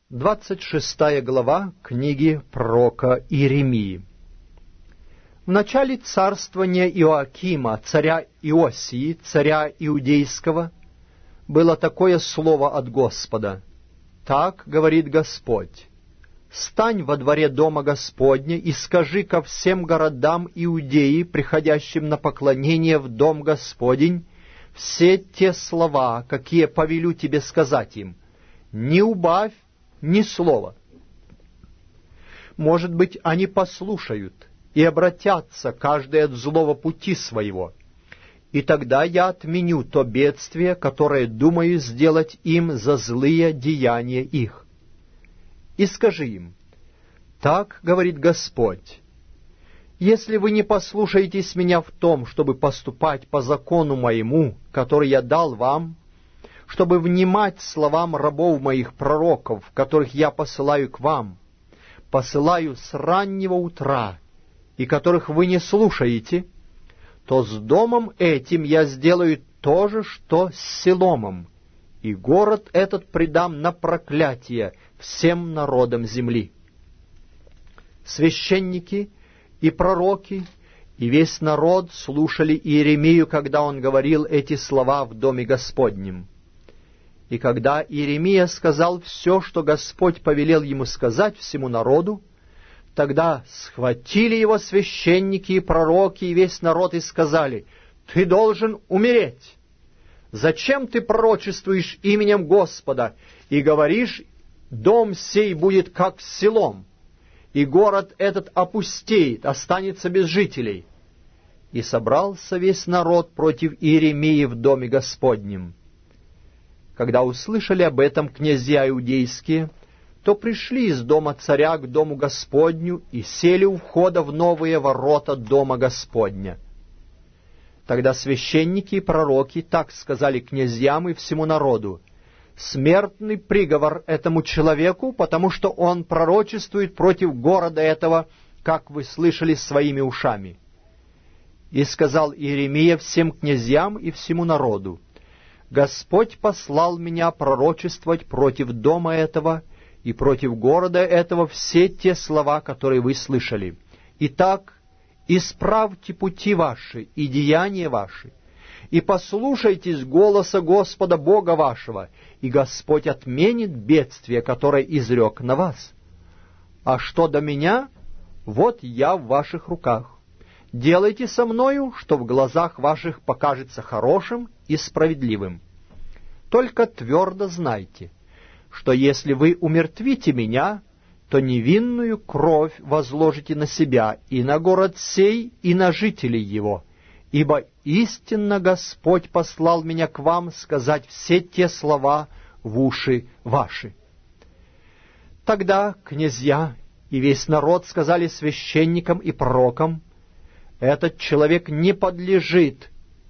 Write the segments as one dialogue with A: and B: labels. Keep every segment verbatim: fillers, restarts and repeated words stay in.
A: Двадцать шестая глава книги пророка Иеремии. В начале царствования Иоакима, царя Иосии, царя Иудейского, было такое слово от Господа. Так говорит Господь: «Стань во дворе дома Господня и скажи ко всем городам Иудеи, приходящим на поклонение в дом Господень, все те слова, какие повелю тебе сказать им. Не убавь ни слова. Может быть, они послушают и обратятся каждый от злого пути своего, и тогда я отменю то бедствие, которое думаю сделать им за злые деяния их. И скажи им: так говорит Господь, если вы не послушаетесь меня в том, чтобы поступать по закону моему, который я дал вам, чтобы внимать словам рабов моих пророков, которых я посылаю к вам, посылаю с раннего утра, и которых вы не слушаете, то с домом этим я сделаю то же, что с Силомом, и город этот предам на проклятие всем народам земли». Священники и пророки и весь народ слушали Иеремию, когда он говорил эти слова в доме Господнем. И когда Иеремия сказал все, что Господь повелел ему сказать всему народу, тогда схватили его священники и пророки и весь народ и сказали: «Ты должен умереть! Зачем ты пророчествуешь именем Господа и говоришь: дом сей будет как Силом, и город этот опустеет, останется без жителей?» И собрался весь народ против Иеремии в доме Господнем. Когда услышали об этом князья иудейские, то пришли из дома царя к дому Господню и сели у входа в новые ворота дома Господня. Тогда священники и пророки так сказали князьям и всему народу: «Смертный приговор этому человеку, потому что он пророчествует против города этого, как вы слышали своими ушами». И сказал Иеремия всем князьям и всему народу: «Господь послал меня пророчествовать против дома этого и против города этого все те слова, которые вы слышали. Итак, исправьте пути ваши и деяния ваши, и послушайтесь голоса Господа Бога вашего, и Господь отменит бедствие, которое изрек на вас. А что до меня, вот я в ваших руках. Делайте со мною, что в глазах ваших покажется хорошим и справедливым. Только твердо знайте, что если вы умертвите меня, то невинную кровь возложите на себя и на город сей, и на жителей его, ибо истинно Господь послал меня к вам сказать все те слова в уши ваши». Тогда князья и весь народ сказали священникам и пророкам: «Этот человек не подлежит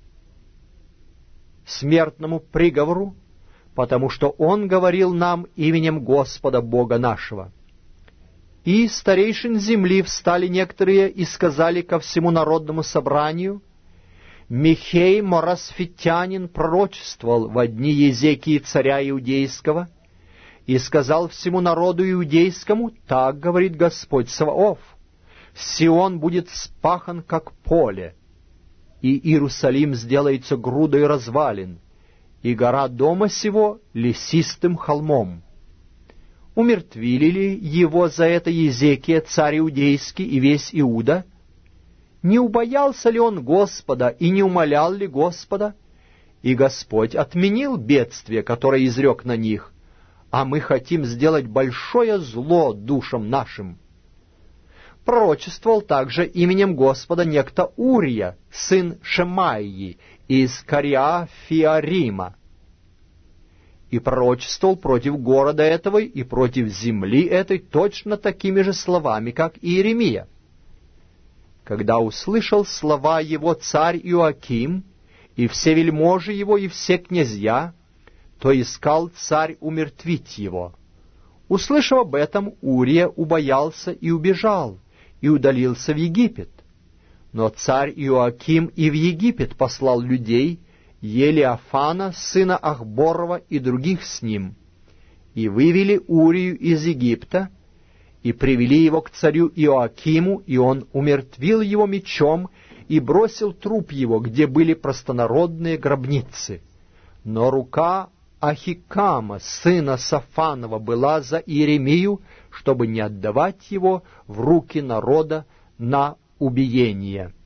A: смертному приговору, потому что он говорил нам именем Господа Бога нашего». И из старейшин земли встали некоторые и сказали ко всему народному собранию: «Михей Морасфитянин пророчествовал во дни Езекии царя Иудейского и сказал всему народу иудейскому: так говорит Господь Саваоф: Сион будет спахан, как поле, и Иерусалим сделается грудой развалин, и гора дома сего лесистым холмом. Умертвили ли его за это Езекия, царь Иудейский, и весь Иуда? Не убоялся ли он Господа и не умолял ли Господа? И Господь отменил бедствие, которое изрек на них, а мы хотим сделать большое зло душам нашим». Пророчествовал также именем Господа некто Урия, сын Шемаии, из Кариафиарима, и пророчествовал против города этого и против земли этой точно такими же словами, как Иеремия. Когда услышал слова его царь Иоаким, и все вельможи его, и все князья, то искал царь умертвить его. Услышав об этом, Урия убоялся и убежал, и удалился в Египет. Но царь Иоаким и в Египет послал людей, Елиафана, сына Ахборова, и других с ним. и вывели Урию из Египта, и привели его к царю Иоакиму, и он умертвил его мечом и бросил труп его, где были простонародные гробницы. Но рука Ахикама, сына Сафанова, была за Иеремию, чтобы не отдавать его в руки народа на убиение.